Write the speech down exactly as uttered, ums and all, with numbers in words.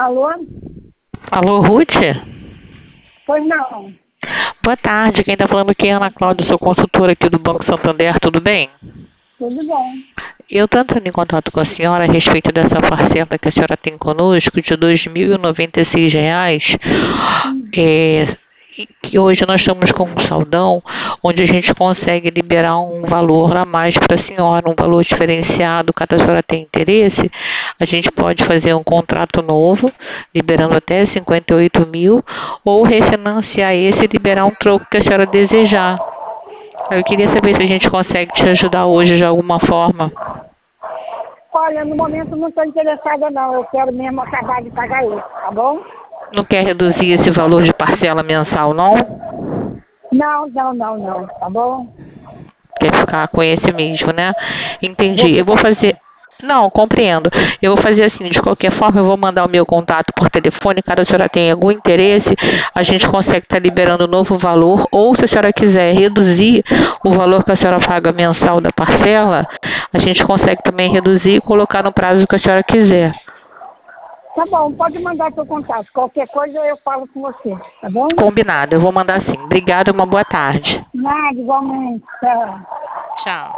Alô? Alô, Ruth? Pois não. Boa tarde, quem está falando aqui é Ana Cláudia, sou consultora aqui do Banco Santander, tudo bem? Tudo bem. Eu estou entrando em contato com a senhora a respeito dessa parcela que a senhora tem conosco de dois mil e noventa e seis reais, é, que hoje nós estamos com um saldão onde a gente consegue liberar um valor a mais para a senhora, um valor diferenciado. Caso a senhora tenha interesse, a gente pode fazer um contrato novo, liberando até cinquenta e oito mil, ou refinanciar esse e liberar um troco que a senhora desejar. Eu queria saber se a gente consegue te ajudar hoje de alguma forma. Olha, no momento não estou interessada não, eu quero mesmo acabar de pagar isso, tá bom? Não quer reduzir esse valor de parcela mensal, não? Não, não, não, não, tá bom? Quer ficar com esse mesmo, né? Vou Entendi. Eu vou ficar. fazer... Não, compreendo. Eu vou fazer assim, de qualquer forma, eu vou mandar o meu contato por telefone. Caso a senhora tenha algum interesse, a gente consegue estar liberando um novo valor. Ou se a senhora quiser reduzir o valor que a senhora paga mensal da parcela, a gente consegue também reduzir e colocar no prazo que a senhora quiser. Tá bom, pode mandar seu contato. Qualquer coisa eu falo com você, tá bom? Combinado, eu vou mandar sim. Obrigada, uma boa tarde. Nada, igualmente. Tchau. Tchau.